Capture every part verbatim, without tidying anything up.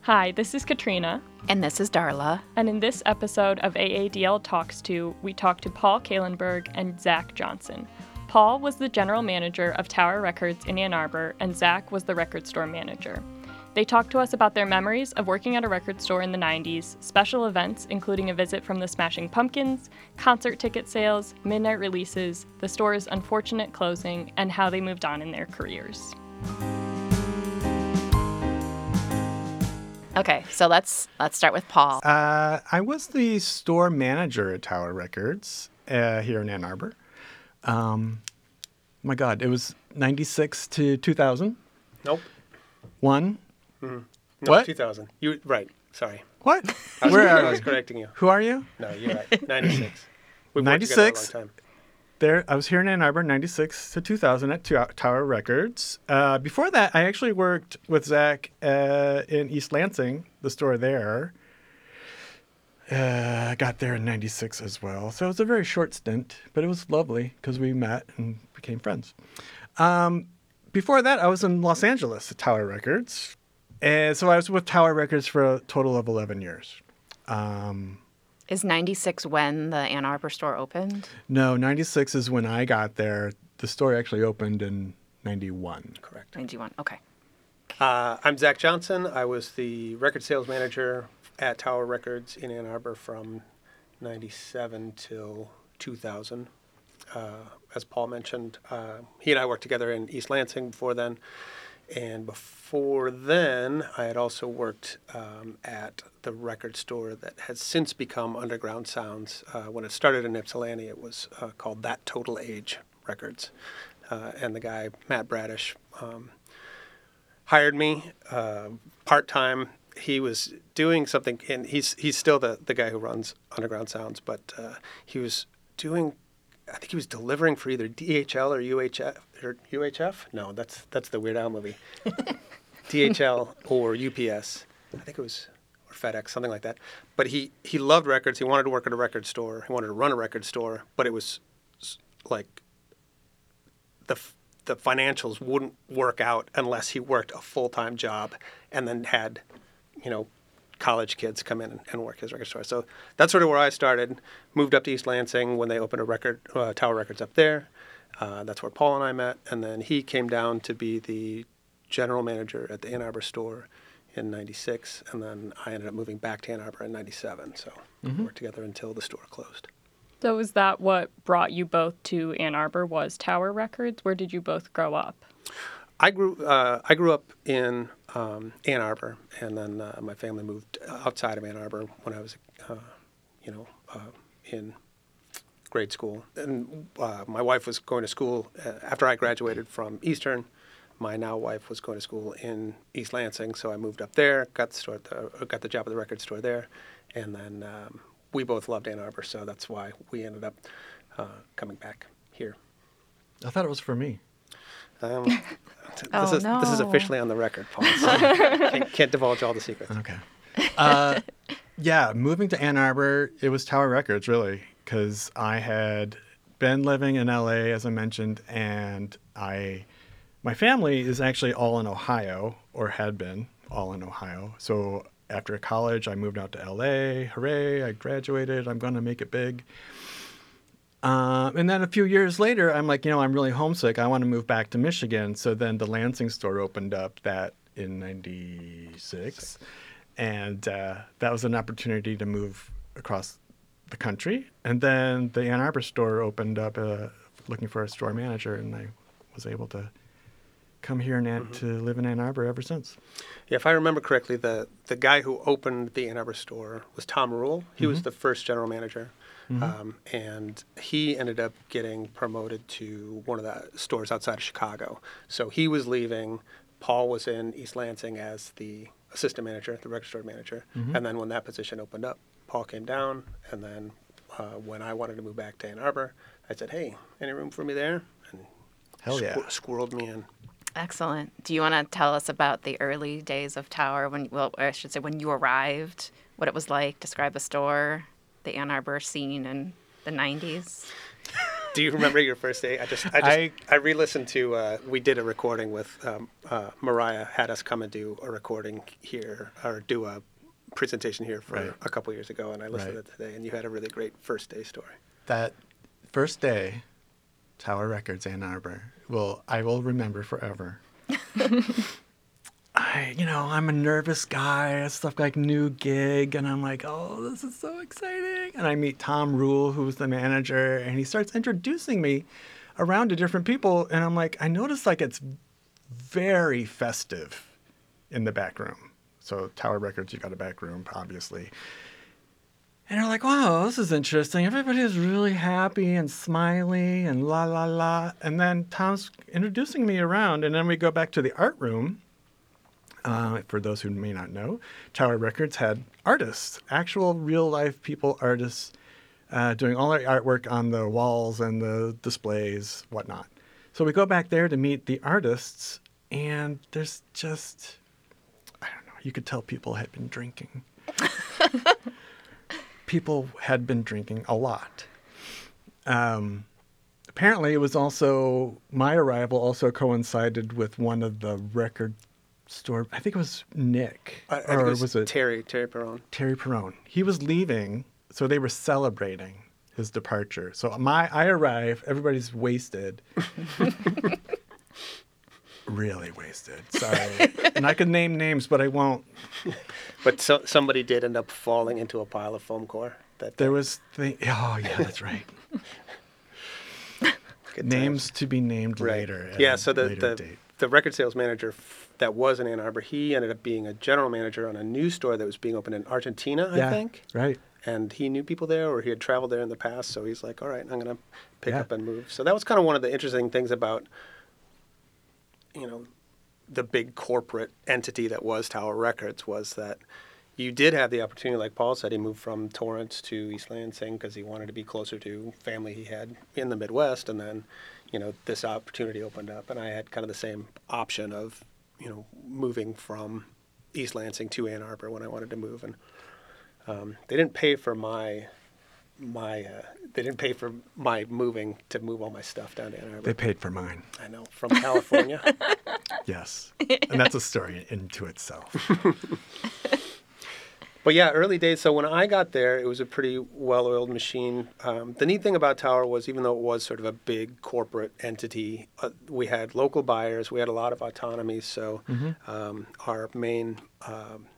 Hi, this is Katrina. And this is Darla. And in this episode of A A D L Talks To, we talk to Paul Kahlenberg and Zach Johnson. Paul was the general manager of Tower Records in Ann Arbor, and Zach was the record store manager. They talked to us about their memories of working at a record store in the nineties, special events including a visit from the Smashing Pumpkins, concert ticket sales, midnight releases, the store's unfortunate closing, and how they moved on in their careers. Okay, so let's let's start with Paul. Uh, I was the store manager at Tower Records uh, here in Ann Arbor. Um, my God, it was ninety-six to two thousand. Nope. One. Mm-hmm. No, What? two thousand. You right. Sorry. What? I was, Where I are was you? correcting you. Who are you? No, you're right. ninety-six. We've worked together ninety-six. a long time. There, I was here in Ann Arbor, ninety-six to two thousand at Tow- Tower Records. Uh, before that, I actually worked with Zach uh, in East Lansing, the store there. Uh, I got there in ninety-six as well. So it was a very short stint, but it was lovely because we met and became friends. Um, before that, I was in Los Angeles at Tower Records. And so I was with Tower Records for a total of eleven years. Um, Is ninety-six when the Ann Arbor store opened? no, ninety-six is when I got there. The store actually opened in ninety-one. Correct. ninety-one, okay. Uh, I'm Zach Johnson. I was the record sales manager at Tower Records in Ann Arbor from ninety-seven till two thousand. Uh, as Paul mentioned, uh, he and I worked together in East Lansing before then. And before then, I had also worked um, at the record store that has since become Underground Sounds. Uh, when it started in Ypsilanti, it was uh, called That Total Age Records. Uh, and the guy, Matt Bradish, um, hired me uh, part-time. He was doing something, and he's he's still the, the guy who runs Underground Sounds, but uh, he was doing, I think he was delivering for either D H L or U H F. Or U H F? No, that's that's the Weird Al movie. D H L or U P S. I think it was, or FedEx, something like that. But he, he loved records. He wanted to work at a record store. He wanted to run a record store, but it was like the the financials wouldn't work out unless he worked a full-time job and then had, you know, college kids come in and, and work his record store. So that's sort of where I started. Moved up to East Lansing when they opened a record, uh, Tower Records up there. Uh, that's where Paul and I met. And then he came down to be the general manager at the Ann Arbor store in ninety-six. And then I ended up moving back to Ann Arbor in ninety-seven. So Mm-hmm. we worked together until the store closed. So is that what brought you both to Ann Arbor, was Tower Records? Where did you both grow up? I grew uh, I grew up in um, Ann Arbor, and then uh, my family moved outside of Ann Arbor when I was, uh, you know, uh, in grade school. And uh, my wife was going to school uh, after I graduated from Eastern. My now wife was going to school in East Lansing, so I moved up there, got the store, at the, got the job at the record store there, and then um, we both loved Ann Arbor, so that's why we ended up uh, coming back here. I thought it was for me. Um, this Oh, is this is no. officially on the record, Paul. So can't, can't divulge all the secrets. Okay. Uh, yeah, moving to Ann Arbor, it was Tower Records, really, because I had been living in L A, as I mentioned, and I, my family is actually all in Ohio, or had been all in Ohio. So after college, I moved out to L A. Hooray, I graduated. I'm going to make it big. Um, and then a few years later, I'm like, you know, I'm really homesick. I want to move back to Michigan. So then the Lansing store opened up that in ninety-six. And uh, that was an opportunity to move across the country. And then the Ann Arbor store opened up uh, looking for a store manager. And I was able to come here and mm-hmm. to live in Ann Arbor ever since. Yeah, if I remember correctly, the, the guy who opened the Ann Arbor store was Tom Rule. He Mm-hmm. was the first general manager. Mm-hmm. Um, and he ended up getting promoted to one of the stores outside of Chicago. So he was leaving. Paul was in East Lansing as the assistant manager, the record store manager. Mm-hmm. And then when that position opened up, Paul came down. And then uh, when I wanted to move back to Ann Arbor, I said, hey, any room for me there? And Hell yeah. squir- squirreled me in. Excellent. Do you want to tell us about the early days of Tower, when, well, I should say when you arrived, what it was like, describe the store, the Ann Arbor scene in the nineties? Do you remember your first day? I just, I just, I- I, re-listened to. Uh, we did a recording with um, uh, Mariah. Had us come and do a recording here, or do a presentation here for Right. a couple years ago, and I listened Right. to it today. And you had a really great first day story. That first day, Tower Records, Ann Arbor, will I will remember forever. I, you know, I'm a nervous guy. It's stuff like new gig, and I'm like, oh, this is so exciting. And I meet Tom Rule, who's the manager, and he starts introducing me around to different people, and I'm like, I notice like it's very festive in the back room. So Tower Records, you got a back room, obviously. And they're like, wow, this is interesting. Everybody is really happy and smiley and la, la, la. And then Tom's introducing me around. And then we go back to the art room. Uh, for those who may not know, Tower Records had artists, actual real-life people, artists, uh, doing all their artwork on the walls and the displays, whatnot. So we go back there to meet the artists. And there's just, I don't know, you could tell people had been drinking. People had been drinking a lot. Um, apparently, it was also, my arrival also coincided with one of the record store, I think it was Nick. I, I think or it was, was it Terry, Terry Perron. Terry Perron? He was leaving, so they were celebrating his departure. So my, I arrive, everybody's wasted. Really wasted. Sorry. And I could name names, but I won't. But so, somebody did end up falling into a pile of foam core. That There was the, oh yeah, that's right. good Names times. to be named Right. later. at Yeah. a So the later the, date. the record sales manager f- that was in Ann Arbor, he ended up being a general manager on a new store that was being opened in Argentina, I yeah, think. right. And he knew people there, or he had traveled there in the past. So he's like, all right, I'm going to pick Yeah. up and move. So that was kind of one of the interesting things about, you know, the big corporate entity that was Tower Records, was that you did have the opportunity, like Paul said, he moved from Torrance to East Lansing because he wanted to be closer to family he had in the Midwest. And then, you know, this opportunity opened up, and I had kind of the same option of, you know, moving from East Lansing to Ann Arbor when I wanted to move. And um, they didn't pay for my my uh, they didn't pay for my moving to move all my stuff down to Ann Arbor. They paid for mine. I know, from California. Yes. And that's a story into itself. But yeah, early days. So when I got there, it was a pretty well-oiled machine. Um, the neat thing about Tower was, even though it was sort of a big corporate entity, uh, we had local buyers. We had a lot of autonomy. So um, our main um,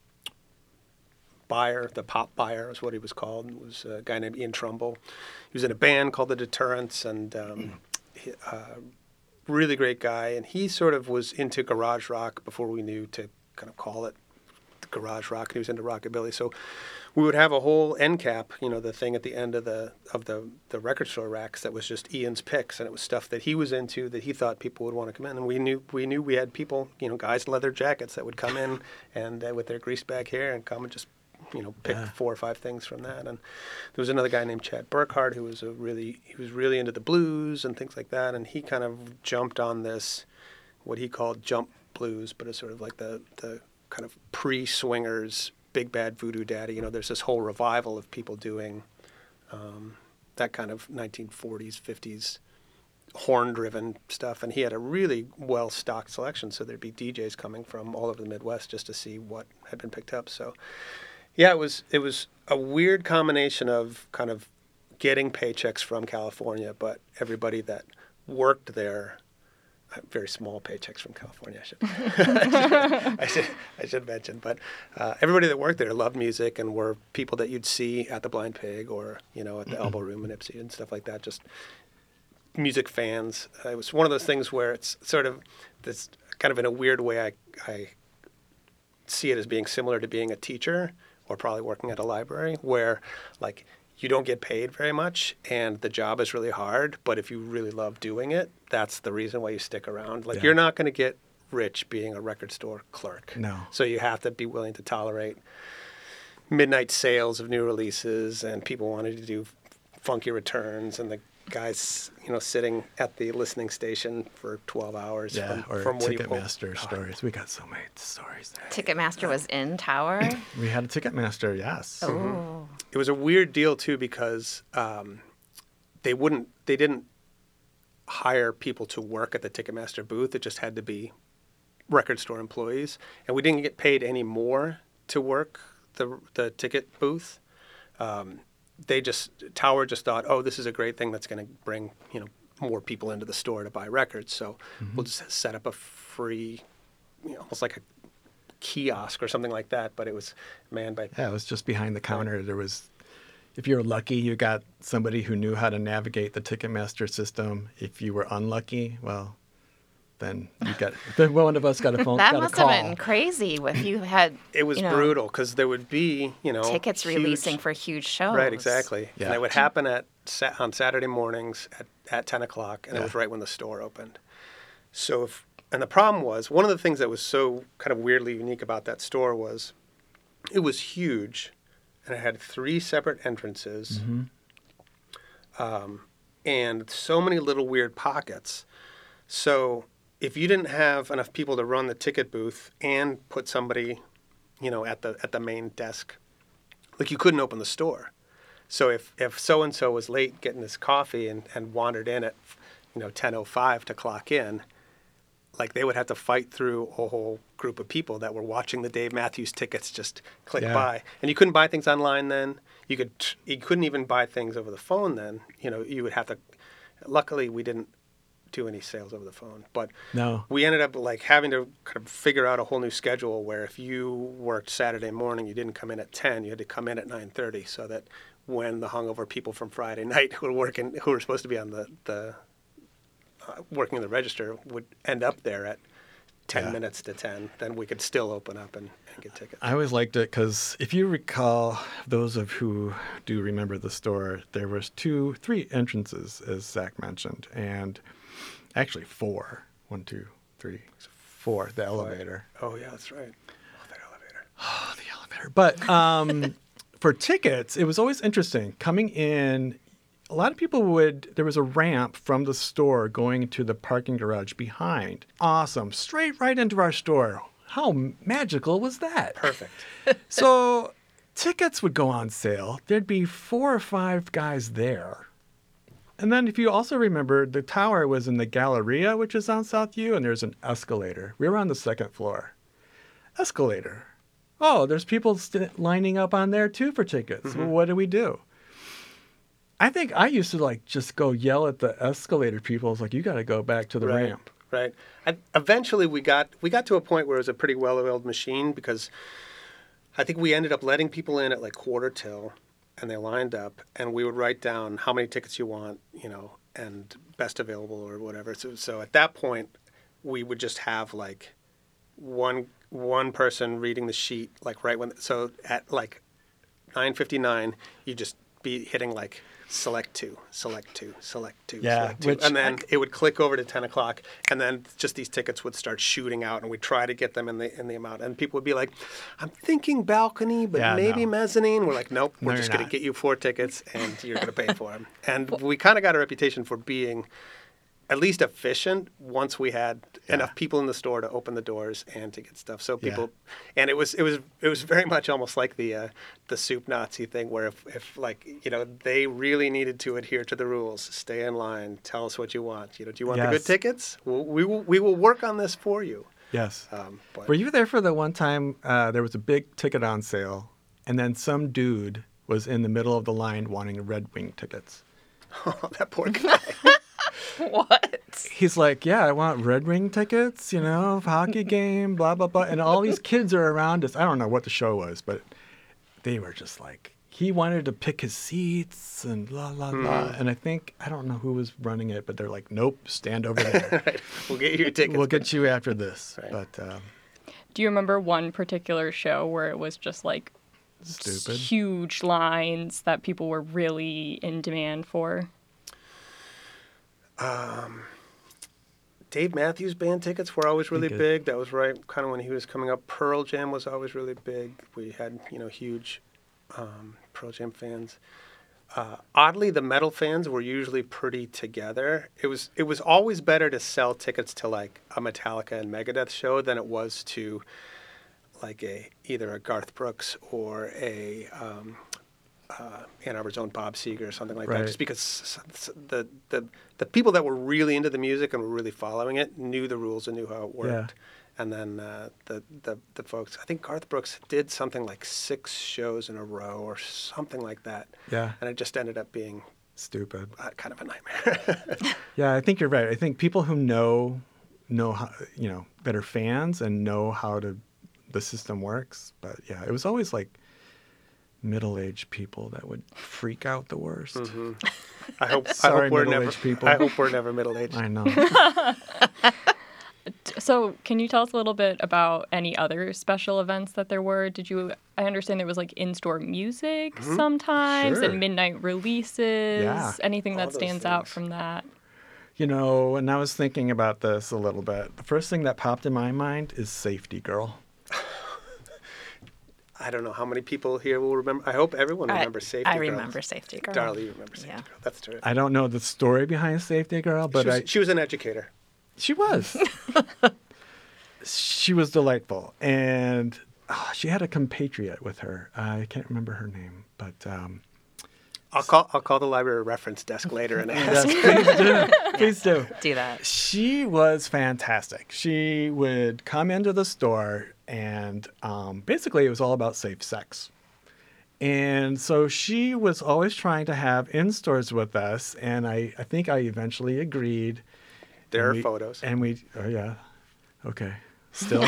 buyer, the pop buyer is what he was called, was a guy named Ian Trumbull. He was in a band called The Deterrents, and um, he, uh, really great guy. And he sort of was into garage rock before we knew to kind of call it garage rock. He was into rockabilly. So we would have a whole end cap, you know, the thing at the end of the of the, the record store racks that was just Ian's picks, and it was stuff that he was into that he thought people would want to come in. And we knew we knew we had people, you know, guys in leather jackets that would come in and uh, with their greased back hair and come and just, you know, pick Yeah. four or five things from that. And there was another guy named Chad Burkhardt who was a really he was really into the blues and things like that, and he kind of jumped on this, what he called jump blues, but it's sort of like the the kind of pre-swingers, big bad voodoo daddy. You know, there's this whole revival of people doing um, that kind of nineteen forties, fifties horn-driven stuff, and he had a really well-stocked selection. So there'd be D Js coming from all over the Midwest just to see what had been picked up. So yeah, it was it was a weird combination of kind of getting paychecks from California, but everybody that worked there. Very small paychecks from California, I should, I should, I should mention. But uh, everybody that worked there loved music and were people that you'd see at the Blind Pig or, you know, at the Elbow Room in Ipsy and stuff like that. Just music fans. Uh, it was one of those things where it's sort of this kind of in a weird way. I, I see it as being similar to being a teacher or probably working at a library, where like you don't get paid very much and the job is really hard, but if you really love doing it, that's the reason why you stick around. Like Yeah. you're not going to get rich being a record store clerk. No. So you have to be willing to tolerate midnight sales of new releases and people wanting to do funky returns and the guys, you know, sitting at the listening station for twelve hours Yeah, from, or from what you Ticketmaster stories. We got so many stories there. Ticketmaster was in Tower. We had a Ticketmaster, yes. Oh. It was a weird deal too because um, they wouldn't, they didn't hire people to work at the Ticketmaster booth. It just had to be record store employees, and we didn't get paid any more to work the the ticket booth. Um, they just Tower just thought, oh, this is a great thing that's going to bring you know more people into the store to buy records. So mm-hmm. we'll just set up a free, you know, almost like a kiosk or something like that. But it was manned by yeah, it was just behind the counter. There was, if you were lucky, you got somebody who knew how to navigate the Ticketmaster system. If you were unlucky, well, then you got then one of us got a phone. That got must a call. have been crazy if you had. It was you know, brutal because there would be you know tickets huge, releasing for huge shows. Right, exactly. Yeah. And it would happen at on Saturday mornings at, at ten o'clock, and yeah. it was right when the store opened. So if and the problem was one of the things that was so kind of weirdly unique about that store was it was huge, and it had three separate entrances, mm-hmm. um, and so many little weird pockets. So if you didn't have enough people to run the ticket booth and put somebody, you know, at the at the main desk, like you couldn't open the store. So if, if so-and-so was late getting his coffee and, and wandered in at, you know, ten oh five to clock in, like they would have to fight through a whole group of people that were watching the Dave Matthews tickets just click Yeah. by. And you couldn't buy things online then. You could you couldn't even buy things over the phone then. You know, you would have to, luckily we didn't do any sales over the phone, but No. we ended up like having to kind of figure out a whole new schedule where if you worked Saturday morning, you didn't come in at ten, you had to come in at nine thirty, so that when the hungover people from Friday night who were working, who were supposed to be on the the uh, working the register would end up there at ten Yeah. minutes to ten, then we could still open up and, and get tickets. I always liked it because if you recall, those of who do remember the store, there was two, three entrances, as Zach mentioned, and actually four. One, two, three, four. The elevator. Oh yeah, that's right. Oh, that elevator. Oh, the elevator. But um, for tickets, it was always interesting. Coming in, a lot of people would, there was a ramp from the store going to the parking garage behind. Awesome. Straight right into our store. How magical was that? Perfect. So tickets would go on sale. There'd be four or five guys there. And then if you also remember, the tower was in the Galleria, which is on South U, and there's an escalator. We were on the second floor. Escalator. Oh, there's people st- lining up on there too for tickets. Mm-hmm. Well, what do we do? I think I used to like just go yell at the escalator people. It's like, you got to go back to the right, ramp. Right. I, eventually, we got we got to a point where it was a pretty well-oiled machine because I think we ended up letting people in at like quarter till, and they lined up, and we would write down how many tickets you want, you know, and best available or whatever. So, so at that point, we would just have like one one person reading the sheet, like right when. So at like nine fifty-nine, you just be hitting like select two, select two, select two, Yeah, select two. which And then I- it would click over to ten o'clock, and then just these tickets would start shooting out, and we'd try to get them in the in the amount. And people would be like, I'm thinking balcony, but Yeah, maybe no. mezzanine. We're like, nope, we're No, just you're going to not. get you four tickets, and you're going to pay for them. And we kind of got a reputation for being at least efficient once we had Yeah. enough people in the store to open the doors and to get stuff. So Yeah. people, and it was it was it was very much almost like the uh, the soup Nazi thing, where if, if like you know they really needed to adhere to the rules, stay in line, tell us what you want. You know, do you want the Yes. good tickets? Well, we will we will work on this for you. Yes. Um, but Were you there for the one time uh, there was a big ticket on sale, and then some dude was in the middle of the line wanting Red Wing tickets? oh, that poor guy. What? He's like, yeah, I want Red Wing tickets, you know, hockey game, blah, blah, blah. And all these kids are around us. I don't know what the show was, but they were just like, he wanted to pick his seats and blah, blah, blah. And I think, I don't know who was running it, but they're like, nope, stand over there. Right. We'll get you your tickets. We'll get you after this. Right. But um, Do you remember one particular show where it was just like stupid. huge lines that people were really in demand for? Dave Matthews Band tickets were always really Good. big. That was right kind of when he was coming up. Pearl Jam was always really big. We had, you know, huge um, Pearl Jam fans. Uh, oddly, the metal fans were usually pretty together. It was it was always better to sell tickets to like a Metallica and Megadeth show than it was to like a either a Garth Brooks or a um, uh, Ann Arbor's own Bob Seger or something like Right. that, just because s- s- the, the the people that were really into the music and were really following it knew the rules and knew how it worked. Yeah. And then uh, the, the the folks, I think Garth Brooks did something like six shows in a row or something like that. Yeah. And it just ended up being Stupid. uh, kind of a nightmare. Yeah, I think you're right. I think people who know know how, you know, that are fans and know how to the system works. But yeah, it was always like middle-aged people that would freak out the worst. Mm-hmm. I hope I Sorry, hope we're never middle-aged people. I hope we're never middle aged. I know. So, can you tell us a little bit about any other special events that there were? Did you? I understand there was like in-store music sometimes Sure. and midnight releases. Yeah. Anything All that those stands out things. from that? You know, and I was thinking about this a little bit. The first thing that popped in my mind is Safety Girl. I don't know how many people here will remember. I hope everyone I- remembers Safety I Girl. remember Safety Girl. Darla, you remember Safety Yeah. Girl. That's terrific. I don't know the story behind Safety Girl, but she, was, I she was an educator. she was. She was delightful, and ah, she had a compatriot with her. I can't remember her name, but um, I'll call I'll call the library reference desk later and ask. yes, please do. Please do. Do that. She was fantastic. She would come into the store, and um, basically it was all about safe sex. And so she was always trying to have in-stores with us, and I, I think I eventually agreed. There And are we- photos. And we, oh yeah, okay, still.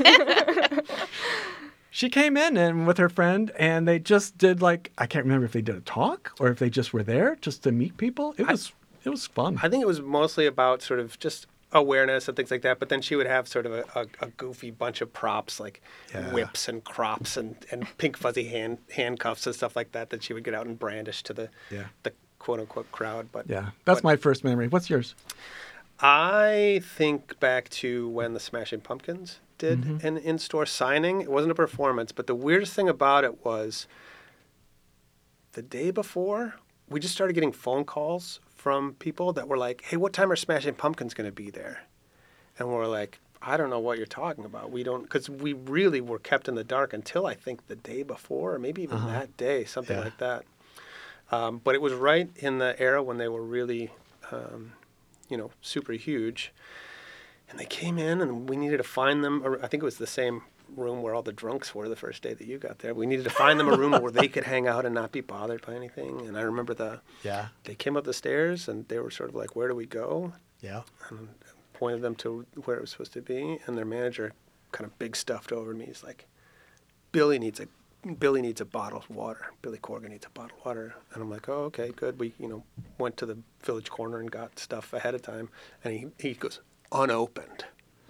She came in and with her friend, and they just did like, I can't remember if they did a talk or if they just were there just to meet people. It was it was fun. I think it was mostly about sort of just awareness and things like that. But then she would have sort of a, a, a goofy bunch of props like Yeah. whips and crops and, and pink fuzzy hand handcuffs and stuff like that that she would get out and brandish to the Yeah. the quote unquote crowd. But Yeah, that's but my first memory. What's yours? I think back to when the Smashing Pumpkins did Mm-hmm. an in-store signing. It wasn't a performance, but the weirdest thing about it was the day before, we just started getting phone calls from people that were like, "Hey, what time are Smashing Pumpkins going to be there?" And we're like, "I don't know what you're talking about. We don't," because we really were kept in the dark until I think the day before, or maybe even Uh-huh. that day, something Yeah. like that. Um, but it was right in the era when they were really, um, you know, super huge. And they came in, and we needed to find them. Or I think it was the same room where all the drunks were the first day that you got there. We needed to find them a room where they could hang out and not be bothered by anything. And I remember the Yeah. they came up the stairs, and they were sort of like, "Where do we go?" Yeah. And pointed them to where it was supposed to be. And their manager, kind of big stuffed over me, he's like, "Billy needs a Billy needs a bottle of water. Billy Corgan needs a bottle of water." And I'm like, "Oh, okay, good." We, you know, went to the Village Corner and got stuff ahead of time. And he, he goes, "Unopened."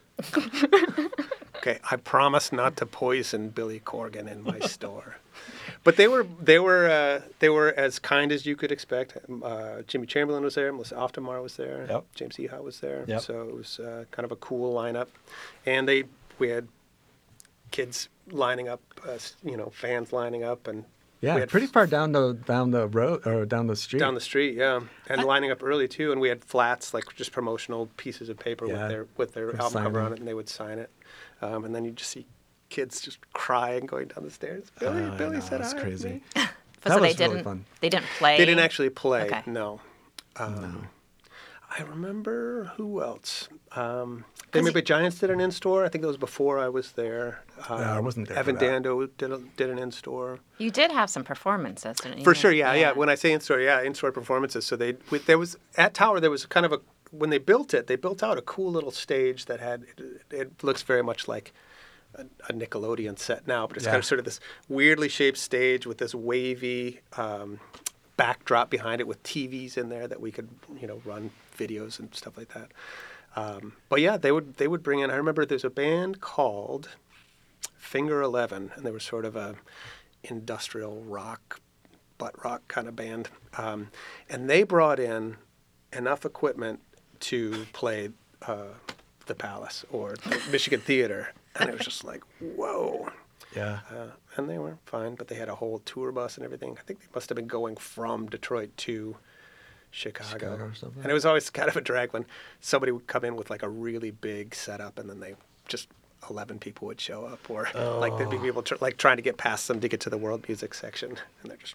Okay, I promise not to poison Billy Corgan in my store. But they were they were uh, they were as kind as you could expect. Uh, Jimmy Chamberlain was there, Melissa Oftemar was there, Yep. James Eha was there. Yep. So it was uh, kind of a cool lineup, and they we had kids lining up, uh, s- you know, fans lining up, and we Yeah, had pretty f- far down the down the road or down the street. down the street, yeah, and lining up early too. And we had flats, like just promotional pieces of paper Yeah. with their with their For album cover signing. on it, and they would sign it. Um, and then you just see kids just crying going down the stairs. Billy, Uh, I Billy know, said it's hi. crazy. So That they was really didn't. fun. They didn't play. They didn't actually play. Okay. No. Um, No. I remember who else. Um, they maybe Giants did an in-store. I think that was before I was there. Um, I wasn't there for Evan that. Dando did a, did an in-store. You did have some performances, didn't you? For sure, yeah, yeah. When I say in-store, yeah, in-store performances. So they we, there was at Tower there was kind of a when they built it, they built out a cool little stage that had it, it looks very much like a, a Nickelodeon set now, but it's kind Yeah. of sort of this weirdly shaped stage with this wavy um, backdrop behind it with T Vs in there that we could you know run videos and stuff like that. Um, but yeah, they would they would bring in. I remember there's a band called Finger Eleven, and they were sort of a industrial rock, butt rock kind of band, um, and they brought in enough equipment to play uh, the Palace or the Michigan Theater, and it was just like whoa. Yeah. Uh, and they were fine, but they had a whole tour bus and everything. I think they must have been going from Detroit to Chicago. Chicago or something. And it was always kind of a drag when somebody would come in with like a really big setup, and then they just eleven people would show up, or like there'd be people tr- like trying to get past them to get to the world music section, and they're just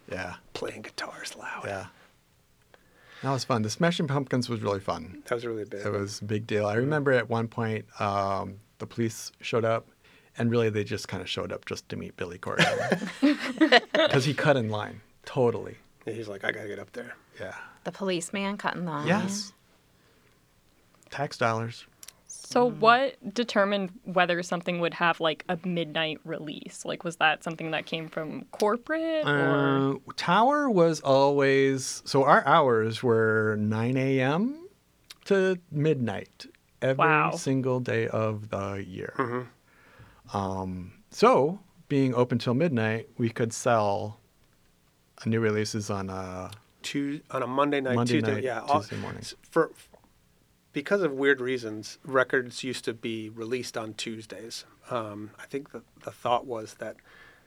Yeah. playing guitars loud. Yeah. That was fun. The Smashing Pumpkins was really fun. That was really big. It was a big deal. I remember at one point um, the police showed up, and really they just kind of showed up just to meet Billy Corgan. Because he cut in line. Totally. Yeah, he's like, I got to get up there. Yeah. The policeman cutting the line. Yes. Tax dollars. So what determined whether something would have like a midnight release? Like, was that something that came from corporate or? Uh, Tower was always, so our hours were nine a.m. to midnight every Wow. single day of the year. Mm-hmm. Um, so being open till midnight, we could sell new releases on a Tues on a Monday night, Monday Tuesday, night, yeah, all- Tuesday morning. For because of weird reasons, records used to be released on Tuesdays. Um, I think the the thought was that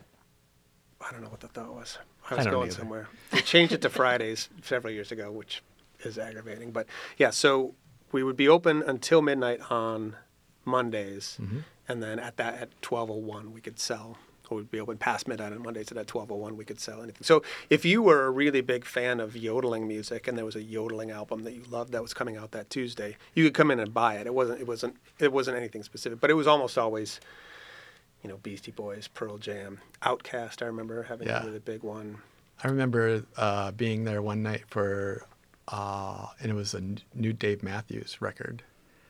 I don't know what the thought was. I was I don't going either. somewhere. They changed it to Fridays several years ago, which is aggravating. But yeah, so we would be open until midnight on Mondays, Mm-hmm. and then at that at twelve oh one we could sell. Or we'd be open past midnight on Mondays, and at twelve oh one we could sell anything. So if you were a really big fan of yodeling music and there was a yodeling album that you loved that was coming out that Tuesday, you could come in and buy it. It wasn't it wasn't it wasn't anything specific, but it was almost always, you know, Beastie Boys, Pearl Jam, Outkast. I remember having Yeah. a really big one. I remember uh, being there one night for, uh, and it was a n- new Dave Matthews record.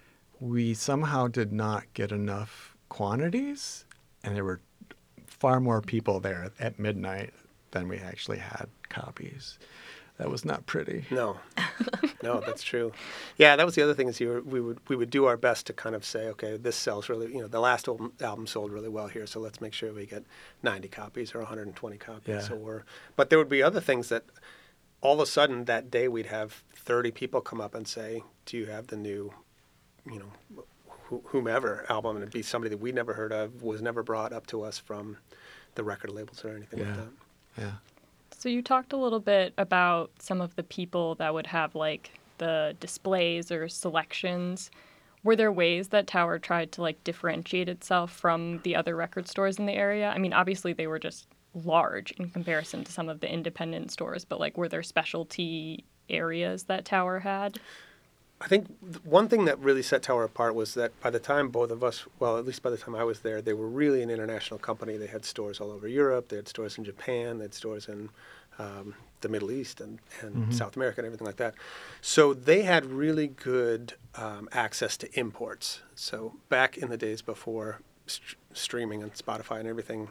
We somehow did not get enough quantities, and there were far more people there at midnight than we actually had copies. That was not pretty. No, no, that's true. Yeah, that was the other thing is you were, we would we would do our best to kind of say, okay, this sells really, you know, the last album, album sold really well here, so let's make sure we get ninety copies or one hundred twenty copies. Yeah. Or, but there would be other things that all of a sudden that day we'd have thirty people come up and say, do you have the new, you know, wh- whomever album, and it'd be somebody that we'd never heard of, was never brought up to us from the record labels or anything like Yeah. that. Yeah. So you talked a little bit about some of the people that would have like the displays or selections. Were there ways that Tower tried to like differentiate itself from the other record stores in the area? I mean, obviously they were just large in comparison to some of the independent stores, but like were there specialty areas that Tower had? I think th- one thing that really set Tower apart was that by the time both of us, well, at least by the time I was there, they were really an international company. They had stores all over Europe. They had stores in Japan. They had stores in um, the Middle East and, and South America and everything like that. So they had really good um, access to imports. So back in the days before st- streaming and Spotify and everything,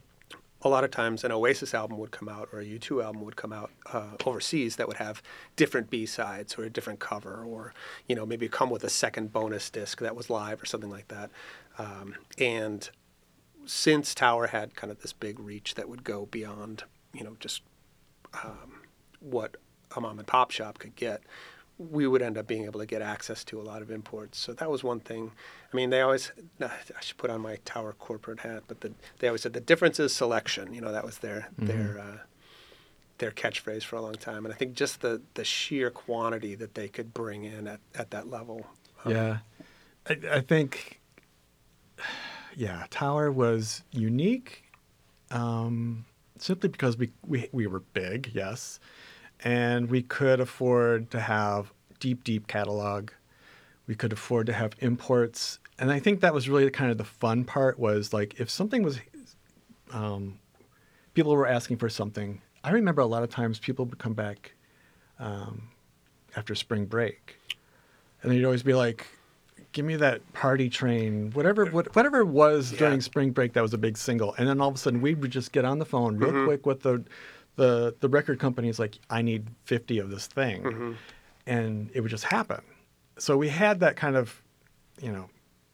a lot of times an Oasis album would come out or a U two album would come out uh, overseas that would have different B-sides or a different cover, or, you know, maybe come with a second bonus disc that was live or something like that. Um, and since Tower had kind of this big reach that would go beyond, you know, just um, what a mom and pop shop could get, we would end up being able to get access to a lot of imports. So that was one thing. I mean, they always, I should put on my Tower corporate hat, but the, they always said the difference is selection. You know, that was their Mm-hmm. their uh, their catchphrase for a long time. And I think just the, the sheer quantity that they could bring in at, at that level. um, Yeah. I, I think, yeah, Tower was unique um, simply because we, we, we were big, yes, and we could afford to have deep, deep catalog. We could afford to have imports. And I think that was really kind of the fun part was like if something was, um, people were asking for something. I remember a lot of times people would come back um, after spring break and they'd always be like, give me that Party Train, whatever what, whatever it was Yeah. during spring break that was a big single. And then all of a sudden we would just get on the phone real Mhm. quick with the, the, the record company's like, I need fifty of this thing. Mhm. And it would just happen. So we had that kind of, you know,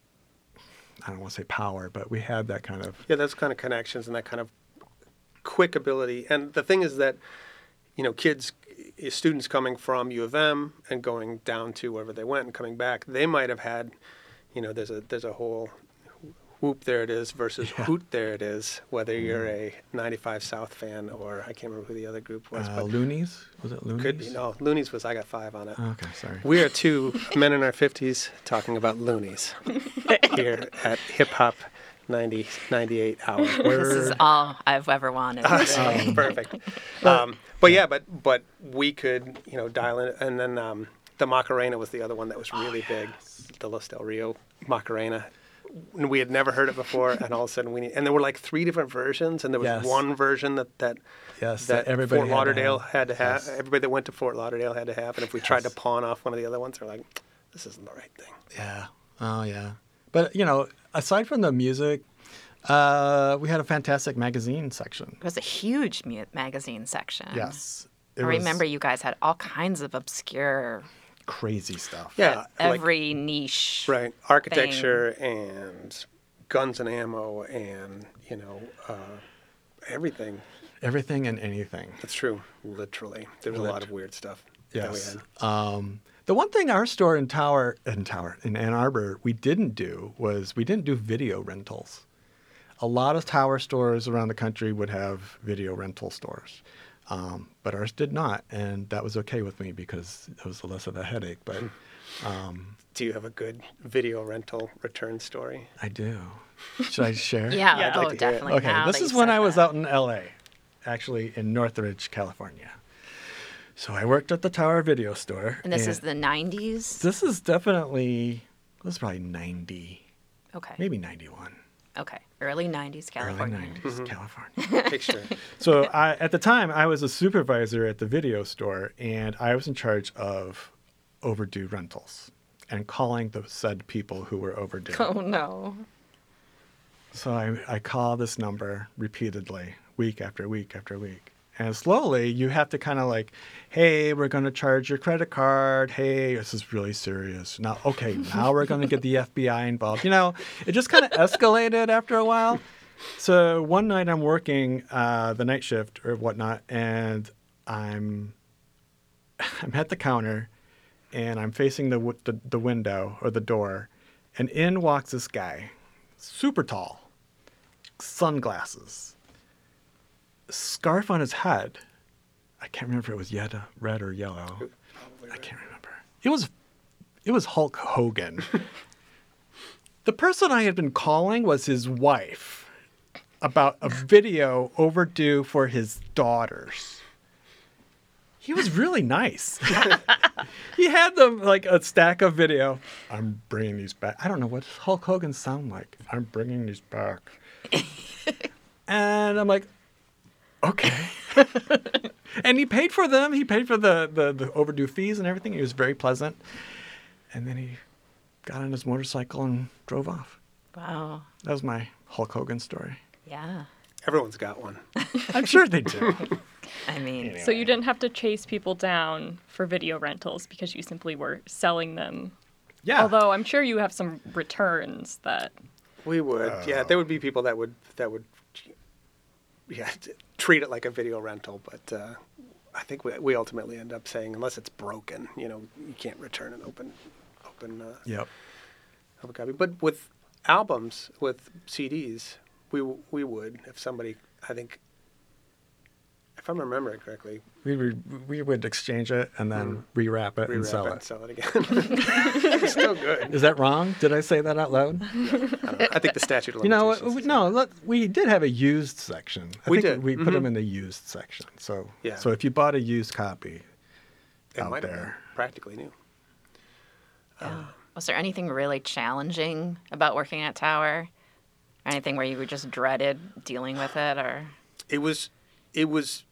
I don't want to say power, but we had that kind of, Yeah, those kind of connections and that kind of quick ability. And the thing is that, you know, kids, i- students coming from U of M and going down to wherever they went and coming back, they might have had, you know, there's a there's a whole whoop there it is versus Yeah. hoot there it is, whether you're a ninety-five South fan or I can't remember who the other group was, uh, but Loonies. Was it Loonies? could be. No, Loonies was I Got Five on it. Okay, sorry. We are two men in our fifties talking about loonies here at Hip Hop ninety, ninety-eight hours. This is all I've ever wanted. Awesome. Perfect. Um, but yeah, but but we could, you know, dial in, and then um, the Macarena was the other one that was really Oh, big, the Los Del Rio Macarena. We had never heard it before, and all of a sudden we, and there were like three different versions, and there was Yes. one version that that Yes, that that everybody Fort had to Lauderdale have. had to have. Yes. Everybody that went to Fort Lauderdale had to have, and if we tried to Yes. pawn off one of the other ones, they're like, this isn't the right thing. Yeah. Oh, yeah. But, you know, aside from the music, uh, we had a fantastic magazine section. It was a huge mu- magazine section. Yes. I It was remember you guys had all kinds of obscure, crazy stuff. Yeah, like- every niche. Right, architecture and guns and ammo, and you know uh, everything. Everything and anything. That's true. Literally, there was a lot of weird stuff that we Yes. had. Um, the one thing our store in Tower, in Tower, in Ann Arbor, we didn't do was we didn't do video rentals. A lot of Tower stores around the country would have video rental stores. Um, but ours did not, and that was okay with me because it was less of a headache. But um, Do you have a good video rental return story? I do. Should I share? Yeah, Yeah. I'd oh, like to hear it. definitely. Okay, now this that is you when said I was that. out in L A, actually in Northridge, California. So I worked at the Tower Video Store. And this is the nineties? This is definitely, this is probably ninety, Okay. maybe ninety-one. Okay. Early nineties California. Early nineties, California. Picture. So I, at the time, I was a supervisor at the video store, and I was in charge of overdue rentals and calling the said people who were overdue. Oh, no. So I, I call this number repeatedly, week after week after week. And slowly, you have to kind of like, hey, we're going to charge your credit card. Hey, this is really serious. Now, okay, now we're going to get the F B I involved. You know, it just kind of escalated after a while. So one night I'm working uh, the night shift or whatnot, and I'm I'm at the counter, and I'm facing the, w- the the window or the door, and in walks this guy, super tall, sunglasses, scarf on his head. I can't remember if it was yet red or yellow. I can't remember. It was it was Hulk Hogan. The person I had been calling was his wife about a video overdue for his daughters. He was really nice. He had them like a stack of video. I'm bringing these back. I don't know what Hulk Hogan sound like. I'm bringing these back. And I'm like, okay. And he paid for them. He paid for the, the, the overdue fees and everything. He was very pleasant. And then he got on his motorcycle and drove off. Wow. That was my Hulk Hogan story. Yeah. Everyone's got one. I'm sure they do. I mean, So you didn't have to chase people down for video rentals because you simply were selling them. Yeah. Although I'm sure you have some returns that. We would, yeah. There would be people that would that would, yeah, t- treat it like a video rental. But uh, I think we, we ultimately end up saying, unless it's broken, you know, you can't return an open, open, uh, Yep. open copy. But with albums, with C Ds, we we would if somebody, I think, if I'm remembering correctly, We would, we would exchange it and then rewrap it and rewrap sell it it. and sell it again. It's still good. Is that wrong? Did I say that out loud? I, don't know. I think the statute of You know, limitations. we- is- no, let, we did have a used section. I We think did. we put Mhm. them in the used section. So, Yeah. so if you bought a used copy it out might have been there, practically new. yeah. Was there anything really challenging about working at Tower? Anything where you were just dreaded dealing with it, or? It was, it was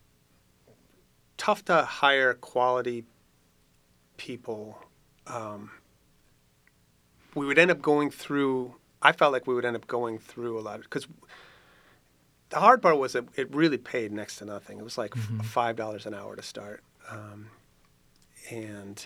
tough to hire quality people. Um, we would end up going through. I felt like we would end up going through a lot because the hard part was that it really paid next to nothing. It was like Mhm. five dollars an hour to start, um, and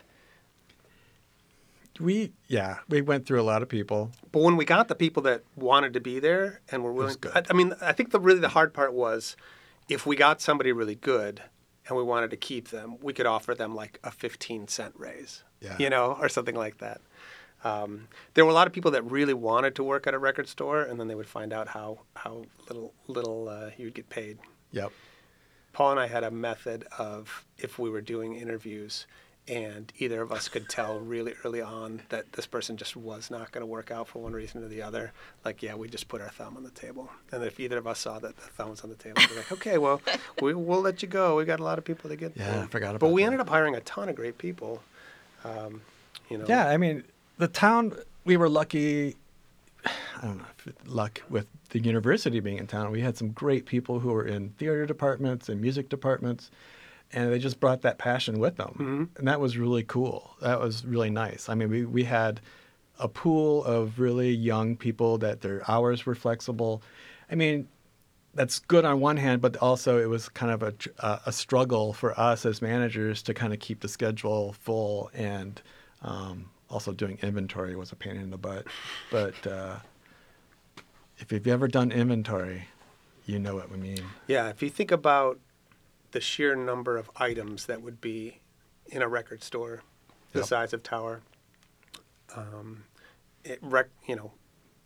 we, yeah, we went through a lot of people. but when we got the people that wanted to be there and were willing, good. I, I mean, I think the really the hard part was if we got somebody really good and we wanted to keep them, we could offer them like a fifteen cent raise, Yeah. you know, or something like that. Um, there were a lot of people that really wanted to work at a record store, and then they would find out how how little little uh, you'd get paid. Yep. Paul and I had a method of if we were doing interviews and either of us could tell really early on that this person just was not going to work out for one reason or the other, like, yeah, we just put our thumb on the table. And if either of us saw that the thumb was on the table, we'd be like, okay, well, we, we'll let you go. We got a lot of people to get Yeah, through. I forgot about But we that. ended up hiring a ton of great people. Um, you know. Yeah, I mean, the town, we were lucky, I don't know, if it- luck with the university being in town. We had some great people who were in theater departments and music departments, and they just brought that passion with them. Mm-hmm. And that was really cool. That was really nice. I mean, we, we had a pool of really young people that their hours were flexible. I mean, that's good on one hand, but also it was kind of a, a, a struggle for us as managers to kind of keep the schedule full, and um, also doing inventory was a pain in the butt. But uh, if you've ever done inventory, you know what we mean. Yeah, if you think about the sheer number of items that would be in a record store the Yep. size of Tower, um, it rec- you know,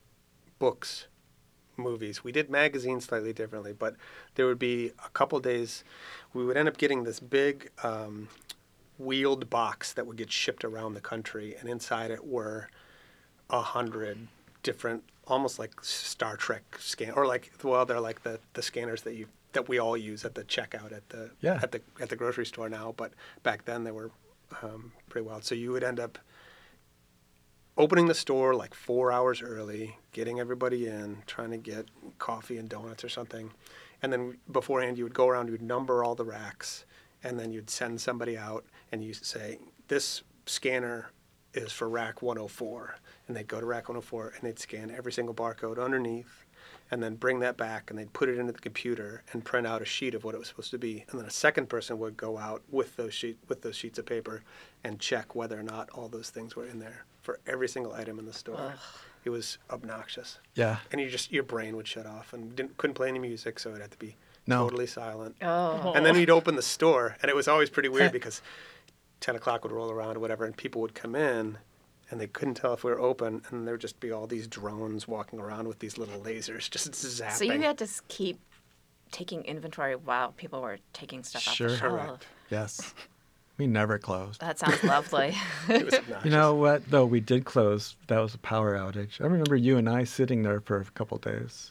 books, movies. We did magazines slightly differently, but there would be a couple days we would end up getting this big um, wheeled box that would get shipped around the country, and inside it were a hundred different, almost like Star Trek scan, or like, well, they're like the, the scanners that you that we all use at the checkout at the Yeah. at the at the grocery store now. But back then they were um, pretty wild. So you would end up opening the store like four hours early, getting everybody in, trying to get coffee and donuts or something, and then beforehand you would go around, you would number all the racks, and then you'd send somebody out and you say, this scanner is for rack one oh four, and they'd go to rack one oh four and they'd scan every single barcode underneath, and then bring that back and they'd put it into the computer and print out a sheet of what it was supposed to be, and then a second person would go out with those sheet with those sheets of paper and check whether or not all those things were in there for every single item in the store. Ugh. It was obnoxious, Yeah. and you just your brain would shut off and didn't couldn't play any music, so it had to be No. totally silent. Oh. And then we'd open the store, and it was always pretty weird because ten o'clock would roll around or whatever, and people would come in, and they couldn't tell if we were open, and there would just be all these drones walking around with these little lasers just zapping. So you had to s- keep taking inventory while people were taking stuff off Sure. the shelf. Correct. Yes. We never closed. That sounds lovely. It was obnoxious. You know what, though, we did close. That was a power outage. I remember you and I sitting there for a couple days.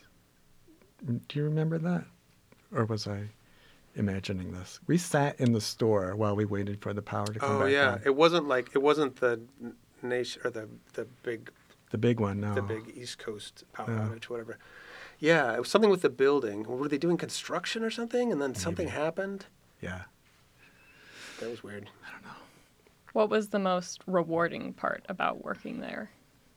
Do you remember that? Or was I imagining this? We sat in the store while we waited for the power to come Oh back yeah, on. it wasn't like it wasn't the n- nation or the the big The big one, no. the big East Coast power No. outage, whatever. Yeah, it was something with the building. Were they doing construction or something? And then something Maybe. happened. Yeah. That was weird. What was the most rewarding part about working there?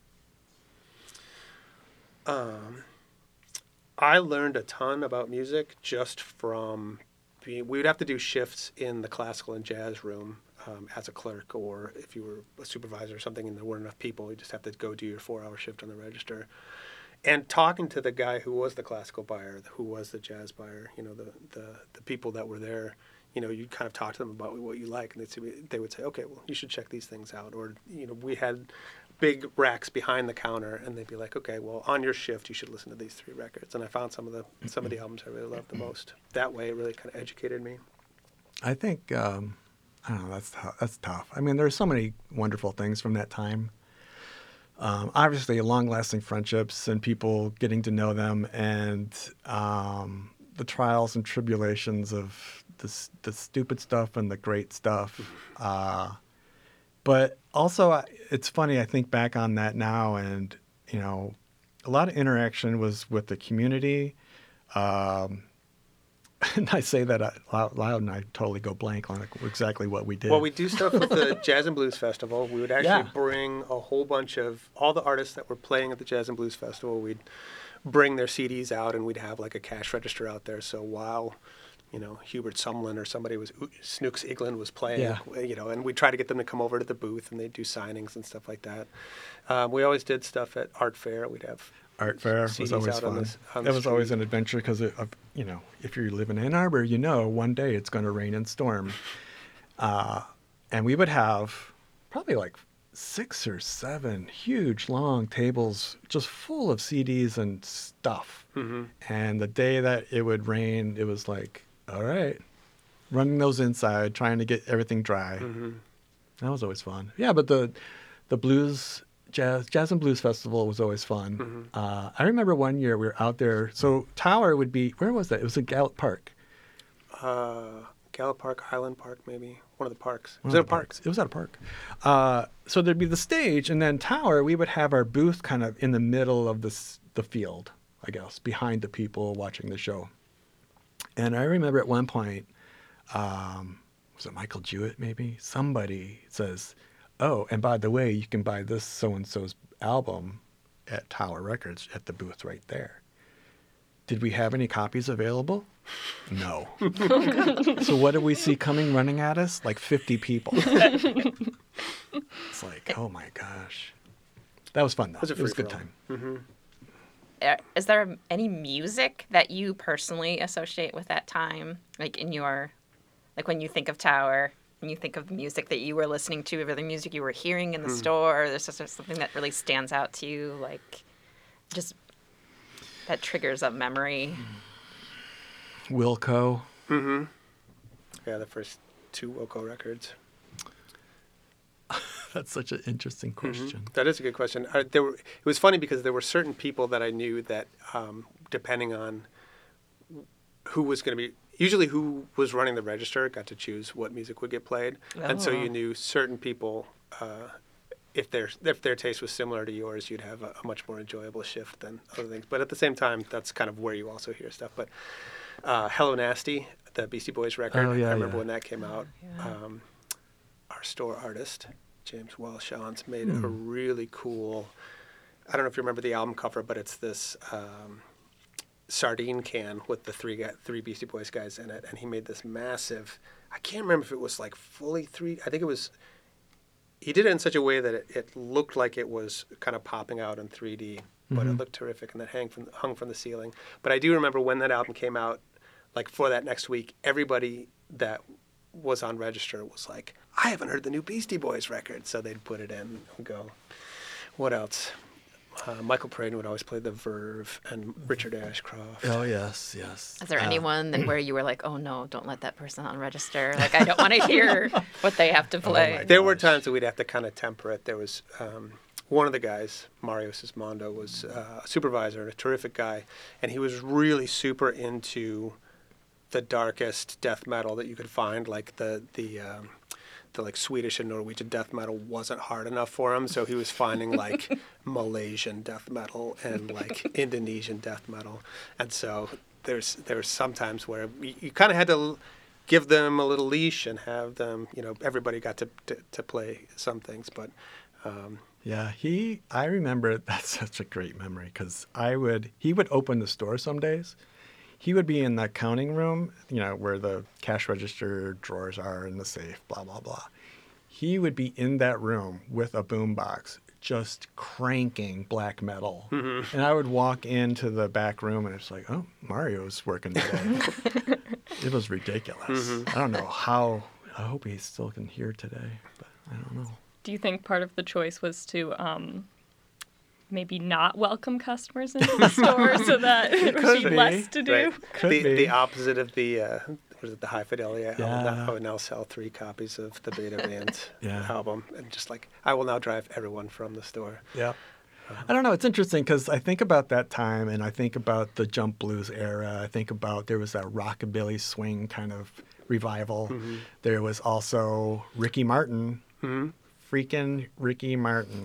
Um, I learned a ton about music just from being. We would have to do shifts in the classical and jazz room um, as a clerk, or if you were a supervisor or something, and there weren't enough people, you just have to go do your four-hour shift on the register. And talking to the guy who was the classical buyer, who was the jazz buyer, you know, the the, the people that were there, you know, you'd kind of talk to them about what you like, and they'd say, they would say, okay, well, you should check these things out. Or, you know, we had big racks behind the counter, and they'd be like, okay, well, on your shift, you should listen to these three records. And I found some of the some of the albums I really loved the most. That way, it really kind of educated me. I think, um, I don't know, that's, tou- that's tough. I mean, there's so many wonderful things from that time. Um, obviously, long-lasting friendships and people getting to know them, and um, the trials and tribulations of the, s- the stupid stuff and the great stuff. Uh, but also, I- it's funny, I think back on that now, and, you know, a lot of interaction was with the community. Um, and I say that out loud, and I totally go blank on exactly what we did. Well, we do stuff with the Jazz and Blues Festival. We would actually Yeah. bring a whole bunch of all the artists that were playing at the Jazz and Blues Festival. We'd bring their C Ds out, and we'd have like a cash register out there. So while, you know, Hubert Sumlin or somebody was, Snooks Eaglin was playing, Yeah. you know, and we'd try to get them to come over to the booth, and they'd do signings and stuff like that. Um, we always did stuff at Art Fair. We'd have Art fair C was Ds always out on fun. this- on That the was always street. an adventure because, you know, if you live in Ann Arbor, you know one day it's going to rain and storm. Uh, and we would have probably like six or seven huge long tables just full of C Ds and stuff. Mhm. And the day that it would rain, it was like, all right, running those inside, trying to get everything dry. Mhm. That was always fun. Yeah, but the the blues jazz jazz and blues festival was always fun. Mm-hmm. Uh, I remember one year we were out there. So Tower would be where was that? It was in Gallup Park. Uh, Gallup Park, Highland Park, maybe one of the parks. One Was of it a the park? parks. It was at a park. Uh, so there'd be the stage, and then Tower. We would have our booth kind of in the middle of this the field, I guess, behind the people watching the show. And I remember at one point, um, was it Michael Jewett maybe? Somebody says, "Oh, and by the way, you can buy this so and so's album at Tower Records at the booth right there." Did we have any copies available? No. So what did we see coming running at us? Like fifty people. It's like, oh my gosh. That was fun though. It was a It was a good free-for-all. time. Mm-hmm. Uh, Is there any music that you personally associate with that time? Like in your, like when you think of Tower, when you think of the music that you were listening to, or the music you were hearing in the store, or there's just something that really stands out to you, like just that triggers a memory? Wilco. Mm-hmm. Yeah, the first two Wilco records. That's such an interesting question. That is a good question. Uh, there were, it was funny because there were certain people that I knew that, um, depending on who was going to be, usually who was running the register got to choose what music would get played, and so Oh. you knew certain people. Uh, if their if their taste was similar to yours, you'd have a, a much more enjoyable shift than other things. But at the same time, that's kind of where you also hear stuff. But uh, Hello Nasty, the Beastie Boys record, Oh, yeah, I remember yeah. when that came out. Yeah. Um, our store artist, James Welshons, made a really cool, I don't know if you remember the album cover, but it's this um, sardine can with the three guy, three Beastie Boys guys in it. And he made this massive, I can't remember if it was like fully three, I think it was, he did it in such a way that it, it looked like it was kind of popping out in three D, but it looked terrific, and that hang from, hung from the ceiling. But I do remember when that album came out, like for that next week, everybody that was on register was like, I haven't heard the new Beastie Boys record. So they'd put it in and go, what else? Uh, Michael Praden would always play The Verve and Richard Ashcroft. Oh, yes, yes. Is there Uh, anyone that where you were like, oh no, don't let that person on register? Like, I don't want to hear what they have to play. my There were gosh. times that we'd have to kind of temper it. There was um, one of the guys, Mario Sismondo, was uh, a supervisor, a terrific guy, and he was really super into the darkest death metal that you could find, like the the um, the like Swedish and Norwegian death metal wasn't hard enough for him, so he was finding like Malaysian death metal and like Indonesian death metal, and so there's there's sometimes where you, you kind of had to l- give them a little leash and have them, you know, everybody got to to, to play some things, but. Um, Yeah, he, I remember, that's such a great memory because I would, he would open the store some days. He would be in the counting room, you know, where the cash register drawers are in the safe, blah, blah, blah. He would be in that room with a boombox just cranking black metal. Mm-hmm. And I would walk into the back room and it's like, oh, Mario's working today. It was ridiculous. Mm-hmm. I don't know how, I hope he still can hear today, but I don't know. Do you think part of the choice was to um, maybe not welcome customers into the store so that there would Could be be. less to do? Right. Could the, be. the opposite of the uh, was it the High Fidelity album? Yeah. I would now sell three copies of the Beta Band Yeah. album, and just like I will now drive everyone from the store. Yeah. I don't know. It's interesting because I think about that time and I think about the jump blues era. I think about there was that rockabilly swing kind of revival. Mm-hmm. There was also Ricky Martin. Mm-hmm. Freaking Ricky Martin.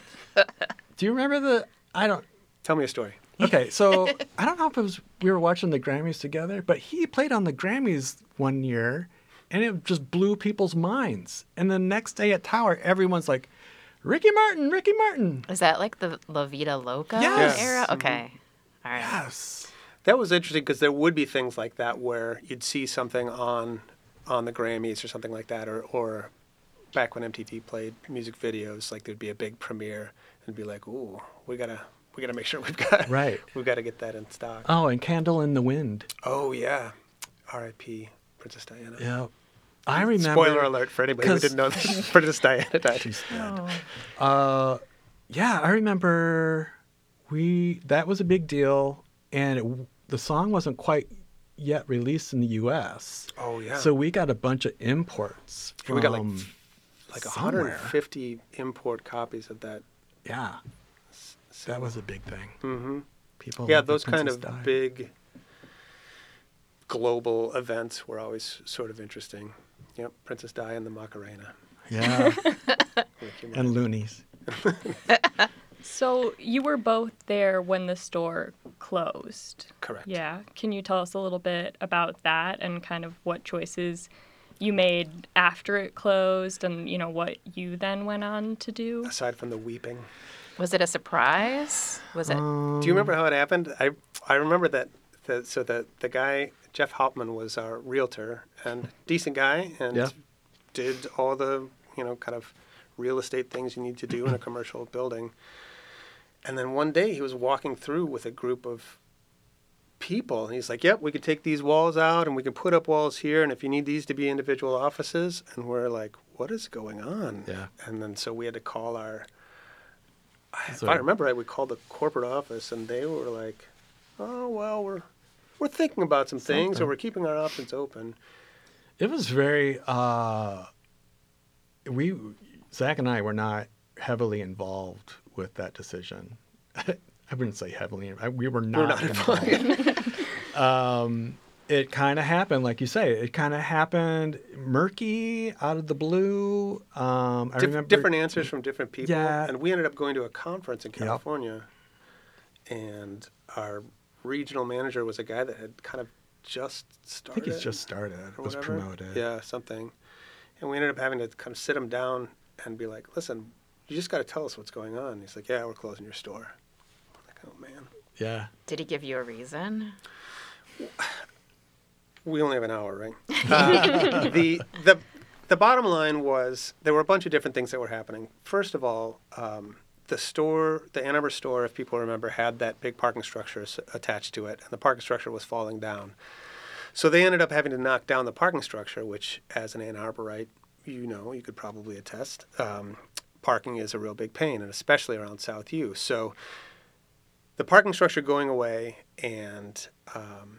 Do you remember the, I don't, Tell me a story. okay, so I don't know if it was, we were watching the Grammys together, but he played on the Grammys one year and it just blew people's minds. And the next day at Tower, everyone's like, Ricky Martin, Ricky Martin. Is that like the La Vida Loca Yes. era? Mm-hmm. Okay. All right. Yes. That was interesting because there would be things like that where you'd see something on on the Grammys or something like that, or or back when M T V played music videos, like there'd be a big premiere and be like, ooh, we gotta we gotta make sure we've got Right. we've got to get that in stock. Oh, and Candle in the Wind. Oh yeah, R I P Princess Diana. Yeah. I remember. Spoiler alert for anybody who 'cause- didn't know that Princess Diana died. She's dead. Oh. Uh, yeah, I remember we, that was a big deal. And it, the song wasn't quite yet released in the U S. Oh yeah. So we got a bunch of imports. we got like from- like somewhere. one hundred fifty import copies of that. Yeah, So, that was a big thing. hmm People. Yeah, loved that those kind Princess of Di. big global events were always sort of interesting. Yep, Princess Di and the Macarena. Yeah, Ricky Martin. and loonies. So you were both there when the store closed. Correct. Yeah. Can you tell us a little bit about that and kind of what choices you made after it closed and, you know, what you then went on to do? Aside from the weeping. Was it a surprise? Was it? Um, Do you remember how it happened? I I remember that. The, so the the guy Jeff Hauptman was our realtor and decent guy and Yeah. did all the you know kind of real estate things you need to do in a commercial building. And then one day he was walking through with a group of people and he's like, "Yep, we could take these walls out and we can put up walls here and if you need these to be individual offices." And we're like, "What is going on?" Yeah. And then so we had to call our. If So- I remember right, we called the corporate office and they were like, "Oh well, we're we're thinking about some things, or Something. we're keeping our options open." It was very. Uh, we Zach and I were not heavily involved with that decision. I wouldn't say heavily. I, we were not, not involved. um, it kind of happened, like you say. It kind of happened murky, out of the blue. Um, I Dif- remember different answers from different people, Yeah. and we ended up going to a conference in Yep. California, and our regional manager was a guy that had kind of just I started. think it's just started. or Was whatever. promoted. Yeah, something. And we ended up having to kind of sit him down and be like, "Listen, you just got to tell us what's going on." And he's like, "Yeah, we're closing your store." I'm like, "Oh man." Yeah. Did he give you a reason? We only have an hour, right? Uh, the the the bottom line was there were a bunch of different things that were happening. First of all, um, the store, the Ann Arbor store, if people remember, had that big parking structure s- attached to it, and the parking structure was falling down. So they ended up having to knock down the parking structure, which, as an Ann Arborite, you know, you could probably attest, um, parking is a real big pain, and especially around South U. So the parking structure going away and um,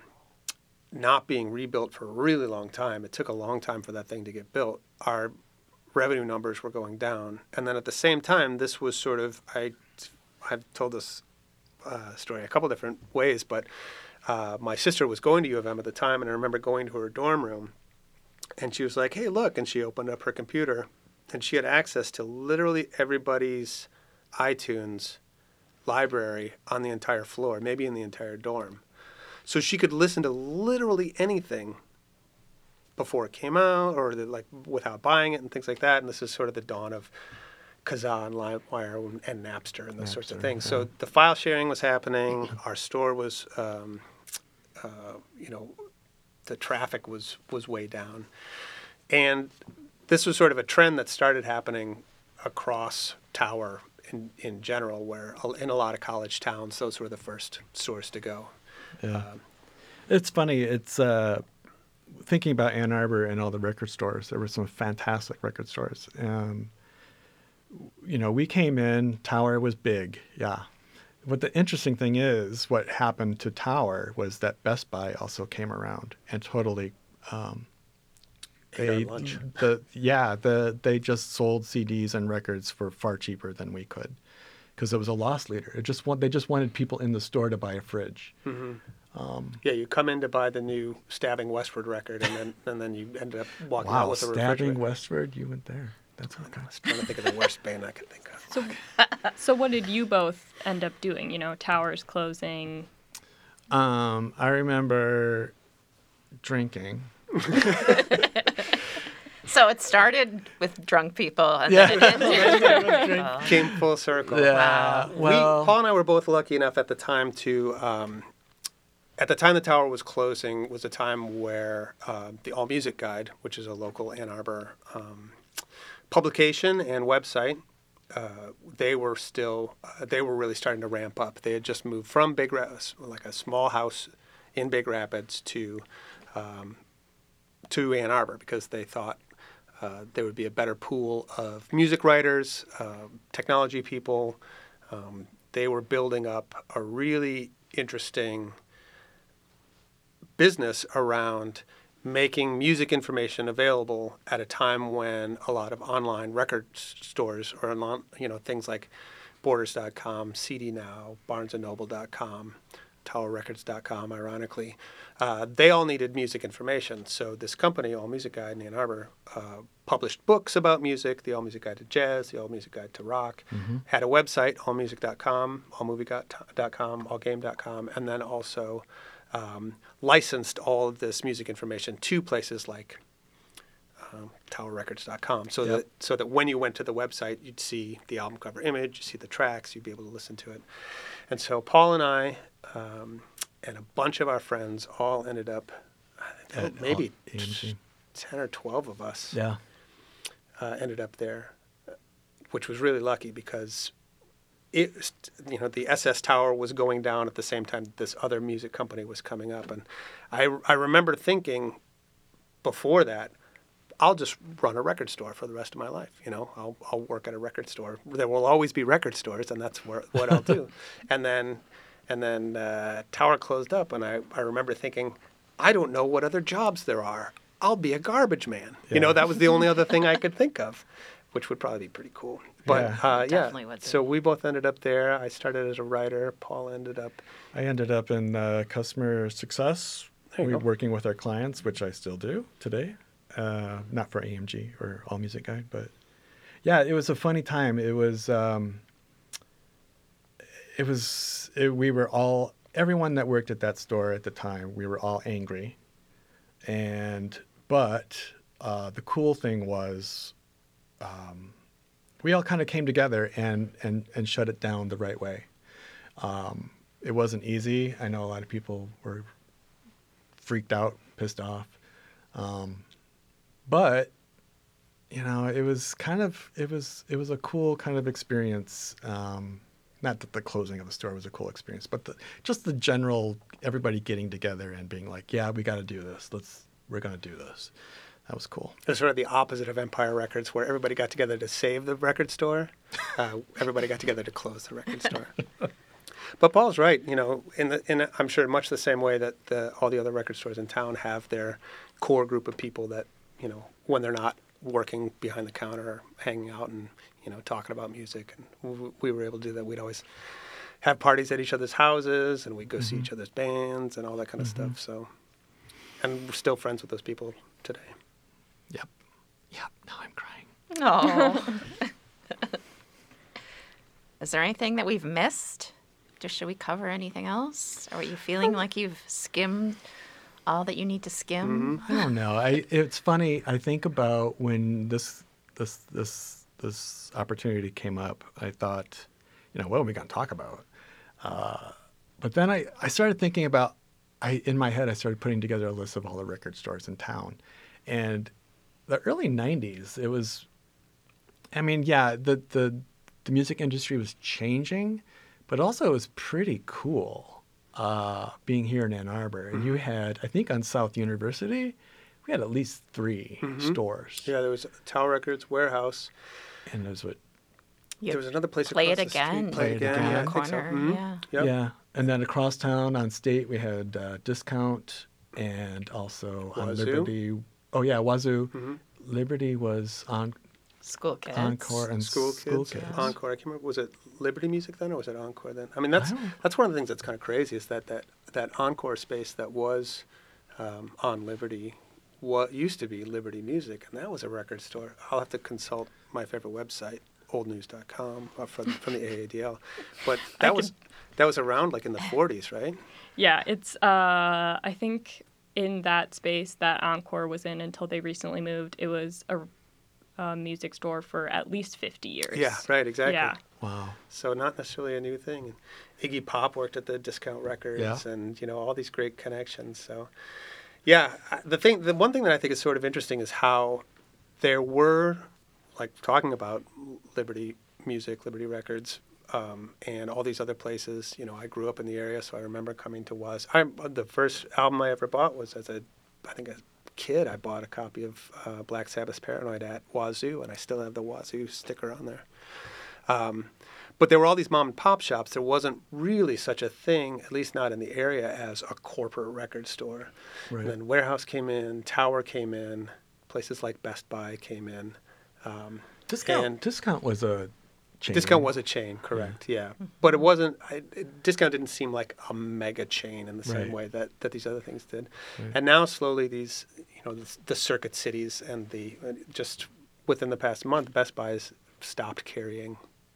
not being rebuilt for a really long time, it took a long time for that thing to get built, our revenue numbers were going down. And then at the same time, this was sort of, I, I've told this uh, story a couple different ways, but uh, my sister was going to U of M at the time, and I remember going to her dorm room, and she was like, "Hey, look," and she opened up her computer, and she had access to literally everybody's iTunes library on the entire floor, maybe in the entire dorm. So she could listen to literally anything before it came out, or the, like without buying it and things like that. And this is sort of the dawn of Kazaa and LimeWire and Napster and those sorts of Napster, things. yeah. So the file sharing was happening. Our store was, um, uh, you know, the traffic was was way down, and this was sort of a trend that started happening across Tower in in general, where in a lot of college towns, those were the first stores to go. Yeah. It's funny. It's uh, thinking about Ann Arbor and all the record stores. There were some fantastic record stores. Um, you know, we came in, Tower was big. Yeah. What the interesting thing is, what happened to Tower was that Best Buy also came around and totally, um, Ate our they, lunch. the, yeah, the, they just sold C Ds and records for far cheaper than we could. Because it was a loss leader. It just want, they just wanted people in the store to buy a fridge. Yeah, you come in to buy the new Stabbing Westward record, and then and then you ended up walking Wow, out with a Stabbing refrigerator. Westward, you went there. That's okay. I was trying to think of the worst band I could think of. So, so what did you both end up doing? You know, Towers closing. Um, I remember drinking. So it started with drunk people, and Yeah. then it ended. Came full circle. Yeah. Wow. Well, we, Paul and I were both lucky enough at the time to, um, at the time the Tower was closing, was a time where uh, the All Music Guide, which is a local Ann Arbor um, publication and website, uh, they were still, uh, they were really starting to ramp up. They had just moved from Big Rapids, like a small house in Big Rapids, to um, to Ann Arbor because they thought uh, there would be a better pool of music writers, uh, technology people. Um, they were building up a really interesting business around making music information available at a time when a lot of online record s- stores or online, you know, things like Borders dot com, C D Now, Barnes and Noble dot com, Tower Records dot com, ironically, uh, they all needed music information. So this company, All Music Guide in Ann Arbor, uh, published books about music, the All Music Guide to Jazz, the All Music Guide to Rock, Mm-hmm. had a website, all music dot com, all movie dot com, all game dot com, and then also um, licensed all of this music information to places like um, Tower Records dot com, so Yep. that so that when you went to the website, you'd see the album cover image, you see the tracks, you'd be able to listen to it. And so Paul and I um, and a bunch of our friends all ended up, uh, At maybe A M G. ten or twelve of us Yeah. uh, ended up there, which was really lucky because it, was- you know, the S S Tower was going down at the same time that this other music company was coming up, and I I remember thinking before that, I'll just run a record store for the rest of my life. You know, I'll I'll work at a record store. There will always be record stores, and that's where, what I'll do. And then and then uh, Tower closed up, and I, I remember thinking, I don't know what other jobs there are. I'll be a garbage man. You know, Yeah. that was the only other thing I could think of, which would probably be pretty cool. But Yeah. uh, Definitely yeah, would be. so we both ended up there. I started as a writer. Paul ended up. I ended up in uh, customer success. There you We go. working with our clients, which I still do today. Uh, not for A M G or All Music Guide, but yeah, it was a funny time. It was, um, it was, it, we were all, everyone that worked at that store at the time, we were all angry. And, but uh, the cool thing was, um, we all kind of came together and, and, and shut it down the right way. Um, it wasn't easy. I know a lot of people were freaked out, pissed off. Um, but, you know, it was kind of, it was, it was a cool kind of experience. Um, not that the closing of the store was a cool experience, but the, just the general, everybody getting together and being like, yeah, we got to do this. Let's, we're going to do this. That was cool. It was sort of the opposite of Empire Records, where everybody got together to save the record store. Uh, everybody got together to close the record store. But Paul's right. You know, in the in I'm sure much the same way that the, all the other record stores in town have their core group of people that, you know, when they're not working behind the counter or hanging out and, you know, talking about music, and w- we were able to do that. We'd always have parties at each other's houses, and we'd go see each other's bands and all that kind of stuff. So, and we're still friends with those people today. Yep. Yep. Now I'm crying. Oh. Is there anything that we've missed? Just should we cover anything else? Or are you feeling like you've skimmed all that you need to skim? I don't know. I it's funny. I think about when this this this this opportunity came up. I thought, you know, what are we going to talk about? Uh, but then I, I started thinking about. I in my head I started putting together a list of all the record stores in town, and the early nineties. It was. I mean, yeah, the the the music industry was changing, but also it was pretty cool. Uh, being here in Ann Arbor, and you had, I think, on South University, we had at least three stores. Yeah, there was Tower Records, Warehouse. And those what, You There was another place play across it the street. again. Play It Again. on Yeah, the I think so. corner. Mhm. Yeah. Yep. yeah. And then across town on State, we had uh, Discount, and also on Wazoo. Liberty. Oh yeah, Wazoo. Mhm. Liberty was on School kids. Encore and School School Kids, Kids. Encore. I can't remember. Was it Liberty Music then, or was it Encore then? I mean, that's I don't- that's one of the things that's kind of crazy is that that, that Encore space that was um, on Liberty, what used to be Liberty Music, and that was a record store. I'll have to consult my favorite website, old news dot com, uh, from from the A A D L. But I that was that was around like in the forties, right? Yeah, it's, uh, I think in that space that Encore was in until they recently moved, it was a, a music store for at least fifty years. Yeah, right, exactly. Yeah. Wow. So not necessarily a new thing. And Iggy Pop worked at the Discount Records, Yeah. and you know all these great connections. So, yeah, I- the thing, the one thing that I think is sort of interesting is how there were, like talking about Liberty Music, Liberty Records, um, and all these other places. You know, I grew up in the area, so I remember coming to Waz. I the first album I ever bought was as a, I think a kid. I bought a copy of uh, Black Sabbath's Paranoid at Wazoo, and I still have the Wazoo sticker on there. Um, but there were all these mom and pop shops. There wasn't really such a thing, at least not in the area, as a corporate record store. Right. And then Warehouse came in, Tower came in, places like Best Buy came in. Um, Discount. and Discount was a chain. Discount was a chain, correct? Yeah, but it wasn't. I, it, Discount didn't seem like a mega chain in the same Right. way that, that these other things did. Right. And now slowly these, you know, the, the circuit cities and the just within the past month, Best Buy's stopped carrying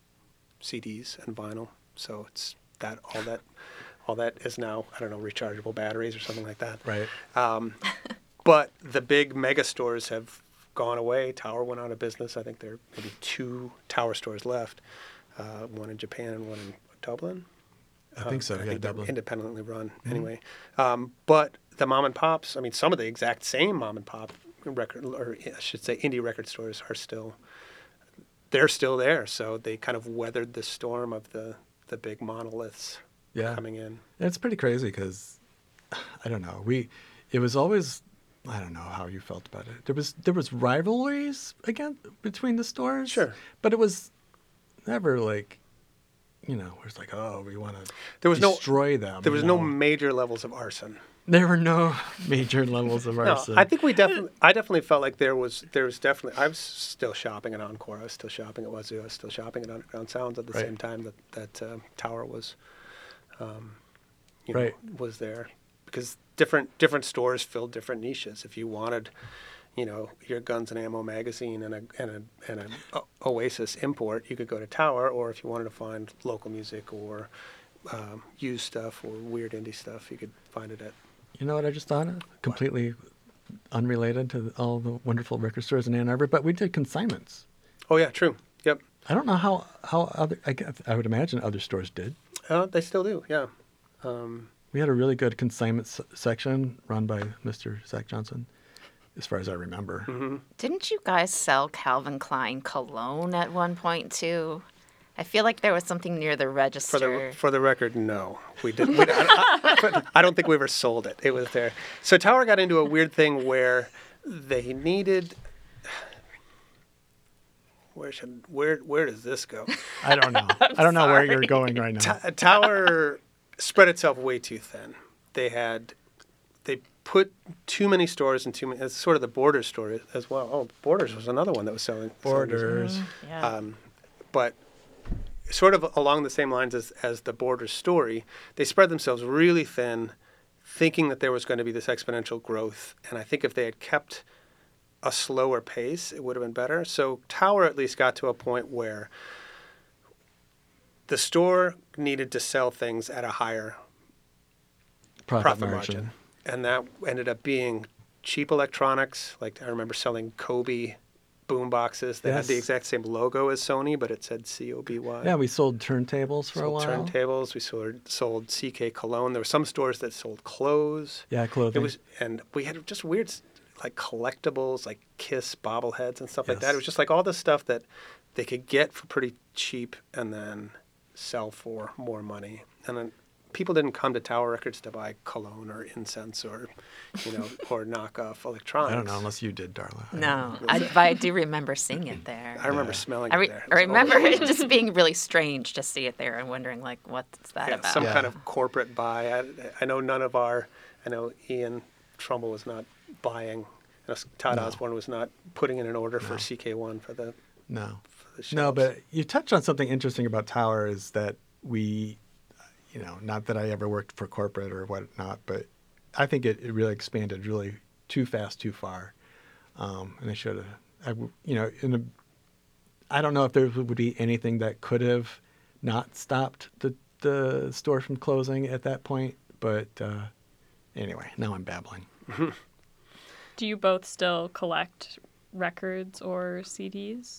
C Ds and vinyl, so it's that all that all that is now, I don't know, rechargeable batteries or something like that. Right. Um, but the big mega stores have gone away. Tower went out of business. I think there are maybe two Tower stores left, uh, one in Japan and one in Dublin. I think so. Um, I Yeah, think they're Dublin. independently run Mm-hmm. anyway. Um, but the mom and pops, I mean, some of the exact same mom and pop record, or I should say indie record stores are still, they're still there. So they kind of weathered the storm of the, the big monoliths Yeah. coming in. It's pretty crazy because, I don't know, we, it was always, I don't know how you felt about it. There was there was rivalries again between the stores. Sure. But it was never like, you know, it was like, oh, we want to There was no- destroy them. There you was no know? major levels of arson. There were no major levels of No, arson. I think we definitely. I definitely felt like there was. There was definitely. I was still shopping at Encore. I was still shopping at Wazoo. I was still shopping at Underground Sounds at the Right. same time that that uh, Tower was, um, you know, Right. was there, because different different stores filled different niches. If you wanted, you know, your Guns and Ammo magazine and a and a and an o- Oasis import, you could go to Tower. Or if you wanted to find local music or um, used stuff or weird indie stuff, you could find it at. You know what I just thought of? Completely unrelated to all the wonderful record stores in Ann Arbor, but we did consignments. Oh yeah, true. Yep. I don't know how, how other, I, guess- I would imagine other stores did. Uh, they still do, yeah. Um, We had a really good consignment s- section run by Mister Zach Johnson, as far as I remember. Mm-hmm. Didn't you guys sell Calvin Klein cologne at one point too? I feel like there was something near the for register. the for the record, no, we didn't. We, I, I, I don't think we ever sold it. It was there. So Tower got into a weird thing where they needed. Where should where where does this go? I don't know. I don't know where you're going right now. T- Tower spread itself way too thin. They had they put too many stores and too many. It's sort of the Borders store as well. Oh, Borders was another one that was selling selling these. Borders. Yeah. Um, but sort of along the same lines as, as the Borders story, they spread themselves really thin, thinking that there was going to be this exponential growth. And I think if they had kept a slower pace, it would have been better. So Tower at least got to a point where the store needed to sell things at a higher Profit, profit margin. margin. And that ended up being cheap electronics. Like I remember selling Kobe boom boxes that had the Yes. exact same logo as Sony, but it said C O B Y. Yeah, we sold turntables for a sold while. turntables. We sold sold C K cologne. There were some stores that sold clothes. Yeah, clothing. It was, and we had just weird, like collectibles, like Kiss bobbleheads and stuff like that. Yes. It was just like all this stuff that they could get for pretty cheap and then sell for more money. And then people didn't come to Tower Records to buy cologne or incense or, you know, or knockoff electronics. I don't know, unless you did, Darla. no, I, but I do remember seeing it there. I remember Yeah. smelling I, re- it there. I It was remember awful. it just being really strange to see it there and wondering, like, what's that Yeah, about? some Yeah. kind of corporate buy. I, I know none of our, I know Ian Trumbull was not buying. I know Todd No. Osborne was not putting in an order for No. C K one for the, No. for the No, shelves. but you touched on something interesting about Tower is that we, you know, not that I ever worked for corporate or whatnot, but I think it, it really expanded really too fast, too far. Um, and I should have, I, w- you know, in a, I don't know if there would be anything that could have not stopped the, the store from closing at that point. But uh, anyway, now I'm babbling. Do you both still collect records or C Ds?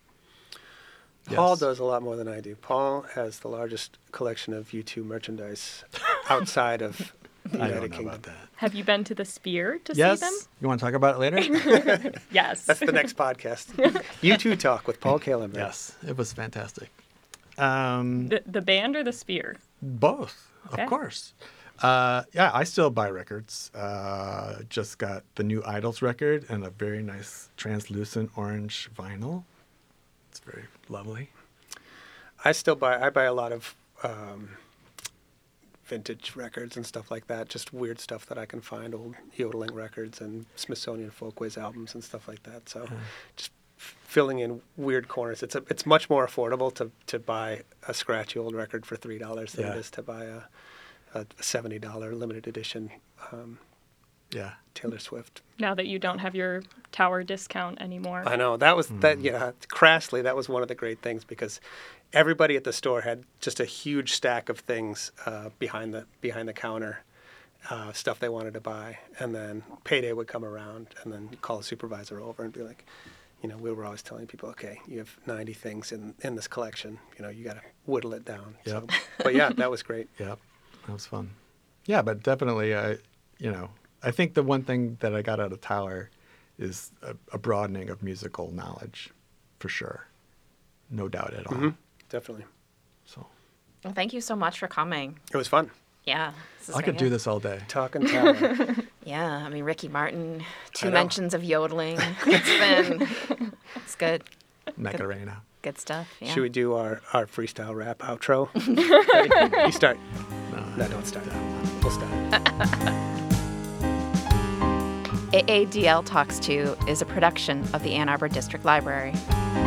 Paul Yes. does a lot more than I do. Paul has the largest collection of U two merchandise outside of the I United don't know Kingdom. about that. Have you been to the Sphere to Yes. see them? You want to talk about it later? Yes. That's the next podcast. U two Talk with Paul Kalenberg. Yes. It was fantastic. Um, the, the band or the Sphere? Both, Okay. of course. Uh, yeah, I still buy records. Uh, just got the new Idols record and a very nice translucent orange vinyl. It's very lovely. I still buy. I buy a lot of um, vintage records and stuff like that. Just weird stuff that I can find, old yodeling records and Smithsonian Folkways albums and stuff like that. So, Mm. just f- filling in weird corners. It's a, it's much more affordable to, to buy a scratchy old record for three dollars than Yeah. it is to buy a, a seventy dollar limited edition um, Yeah. Taylor Swift. Now that you don't have your tower discount anymore. I know that was Mm. that. Yeah, crassly, that was one of the great things because everybody at the store had just a huge stack of things uh, behind the behind the counter, uh, stuff they wanted to buy, and then payday would come around, and then you'd call a supervisor over and be like, you know, we were always telling people, okay, you have ninety things in in this collection, you know, you got to whittle it down. Yep. So, but yeah, that was great. Yep. That was fun. Yeah, but definitely, I, you know, I think the one thing that I got out of Tower is a, a broadening of musical knowledge, for sure. No doubt at all. hmm Definitely, So Well, thank you so much for coming. it was fun. Yeah. this is I could great. do this all day. Talking Tower. Yeah, I mean, Ricky Martin, two I know. mentions of yodeling. It's been, it's good. Macarena. Good stuff. Yeah. Should we do our, our freestyle rap outro? Ready? You start. No, don't start. We'll start. A A D L Talks To is a production of the Ann Arbor District Library.